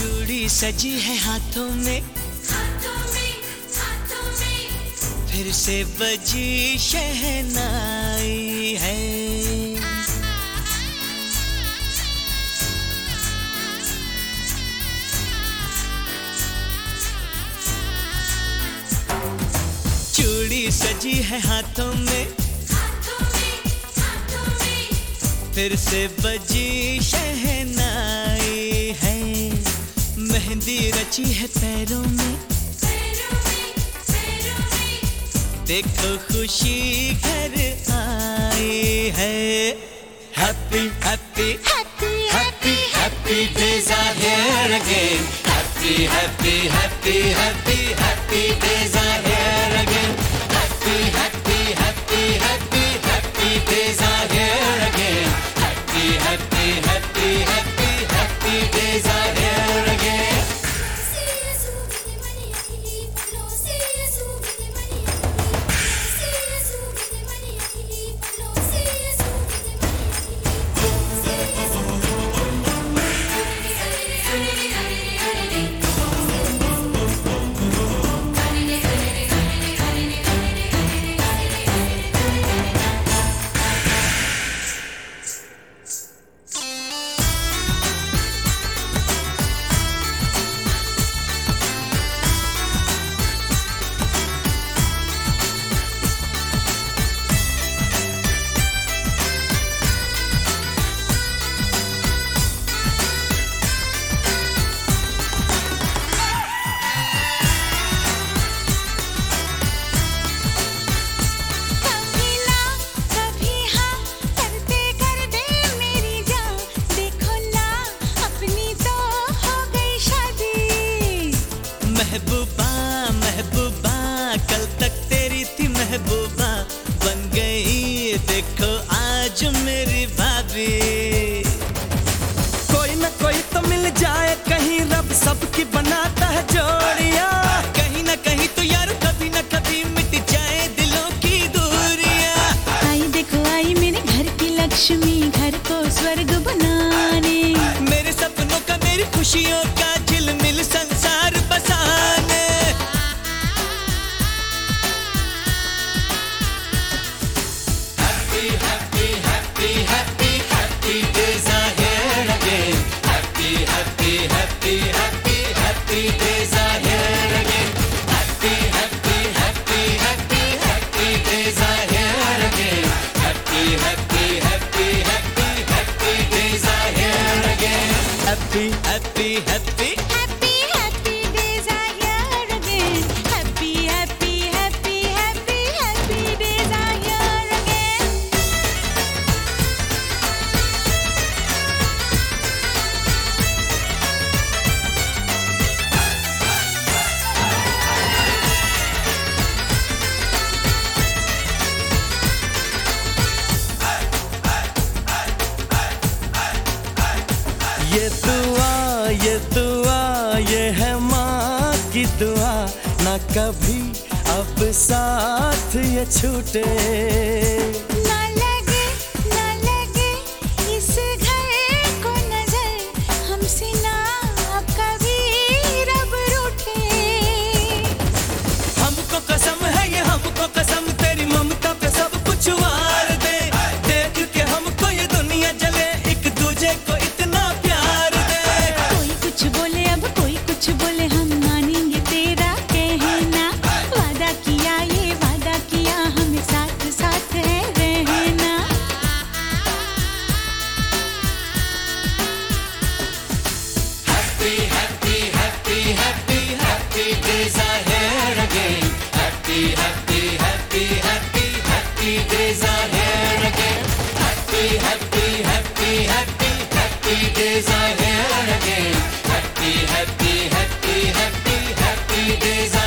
चूड़ी सजी है हाथों में, फिर से बजी शहनाई है। चूड़ी सजी है हाथों में, फिर से बजी शहनाई है। मेहंदी रची है पैरों में, देखो खुशी घर आई है। Happy, happy, happy, happy, happy days are here again. Happy, happy, happy, happy, happy days are here again. Happy, happy, happy, happy, happy days are here again. Happy, happy, happy, happy, happy days are here again. महबूबा महबूबा कल तक तेरी थी महबूबा, बन गई देखो आज मेरी भाभी। कोई न कोई तो मिल जाए कहीं, रब सबकी बनाता है जोड़ियां। कहीं न कहीं तो यार कभी न कभी मिट जाए दिलों की दूरियां। आई देखो आई मेरे घर की लक्ष्मी, घर को स्वर्ग बनाने। मेरे सपनों का मेरी खुशियों का झिलमिल संसार बसाने। Happy, happy, happy, happy, happy days are here again. Happy, happy, happy, happy, happy days are here again. Happy, happy, happy, happy, happy days are here again. Happy, happy, happy, happy, happy days are here again. Happy, happy, happy. Happy, happy days are here again. Happy, happy, happy, happy, happy days are here again. ये दुआ ये है माँ की दुआ, ना कभी अब साथ ये छूटे। ना लगे इस घर को नजर, हमसे ना अब कभी रब रूठे। हमको कसम है ये हमको कसम, तेरी ममता पे सब कुछ वार दे। देख के हमको ये दुनिया जले, एक दूजे को इतना प्यार दे। कोई कुछ बोले अब कोई कुछ बोले, हम मानेंगे तेरा कहना। वादा किया ये वादा किया, हमें साथ साथ है रहना। Happy, happy, happy, happy, happy days are here again. Happy, happy, happy, happy, happy days are here again. Happy, happy, happy, happy, happy days are here again. Happy, happy, happy, happy, happy days are